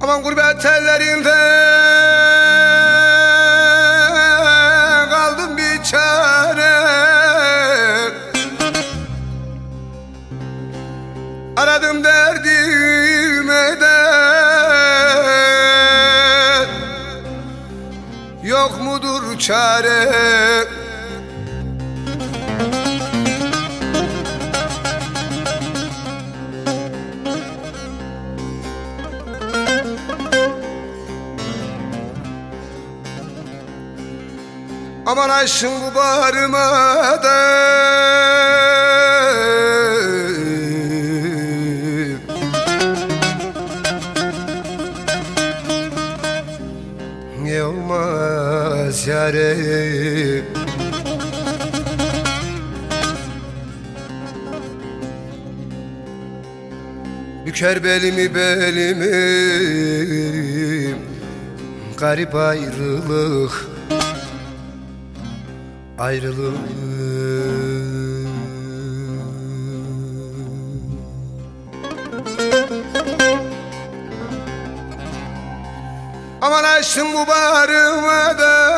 Aman gurbet ellerinde kaldım bir çare. Aradım derdime de yok mudur çare. Aman aşkın bu bağrıma da ne olmaz yâre. Büker belimi garip ayrılık. Aman açtım bu bağrıma da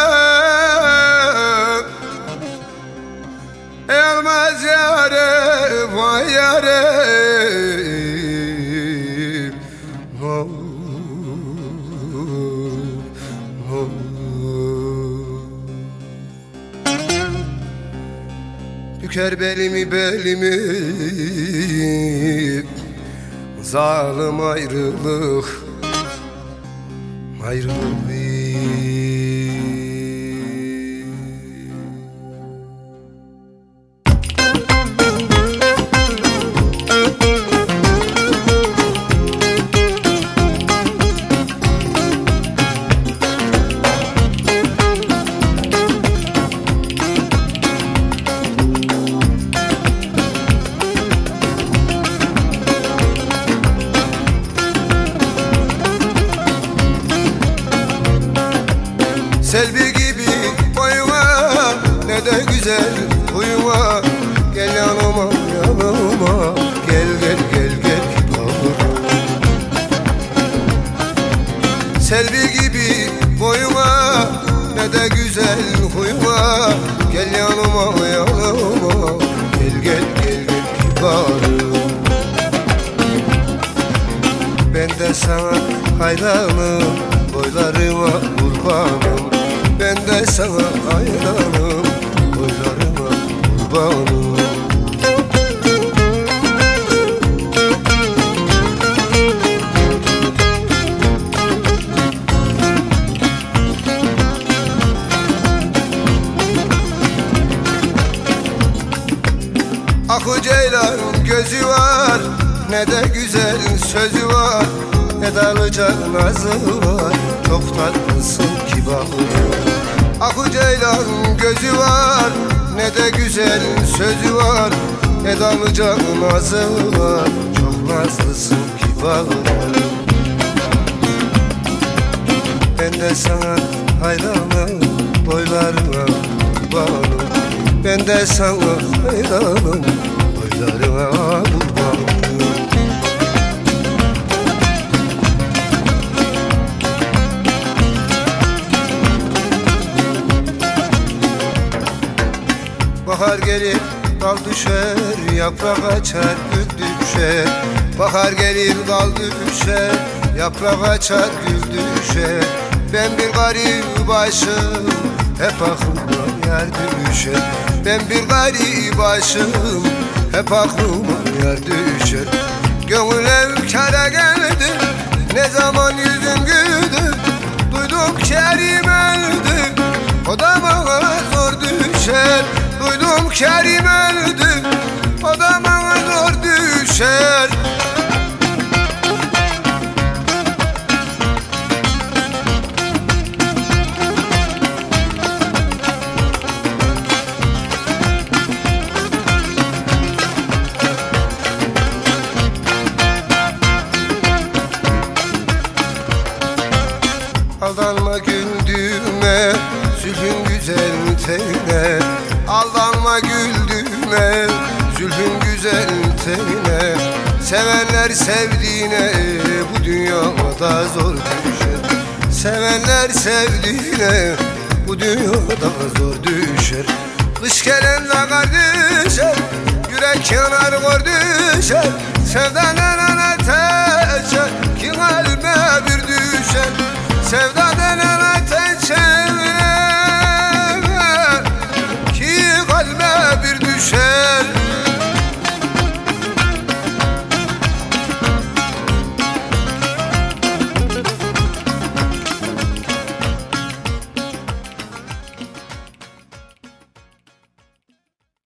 olmaz yâre, vay yâre. Büker belimi zalim ayrılık. Selvi gibi boyuma ne de güzel huyuma. Gel yanıma gel yavrum. Selvi gibi boyuma ne de güzel huyuma. Gel yanıma gel yavrum. Ben de sana hayranım, boylarıma kurbanım. Ben de sana hayranım, boylarıma kurbanım. Akı ceylan gözü var, ne de güzel sözü var. Ne darlıca nazı var, çok tatlısın kibar. Akı ceylan gözü var, ne de güzel sözü var. Ne darlıca nazı var, çok nazlısın kibar. Ben de sana hayranım, boylarına kurbanım. Ben de sana hayranım, boylarına kurbanım. Bahar gelir dal düşer, yaprak açar gül düşer. Bahar gelir dal düşer, yaprak açar gül düşer. Ben bir garip başım, hep aklıma yer düşer. Ben bir garip başım, hep aklıma yer düşer. Gönül evkâra geldi, ne zaman yüzüm güldü. Duydum Kerim öldü, o da bana zor düşer. Duydum Kerim öldü, o da bana zor düşer. Aldanma güldüğüme, zülfün güzel tenine. Aldanma güldüğüme, zülfün güzel tenine. Sevenler sevdiğine bu dünyada zor düşer. Sevenler sevdiğine bu dünyada zor düşer. Kış gelende kar düşer, yürek yanar kor düşer. Sevdanın ateşe ki kalbe bir düşer. Sevda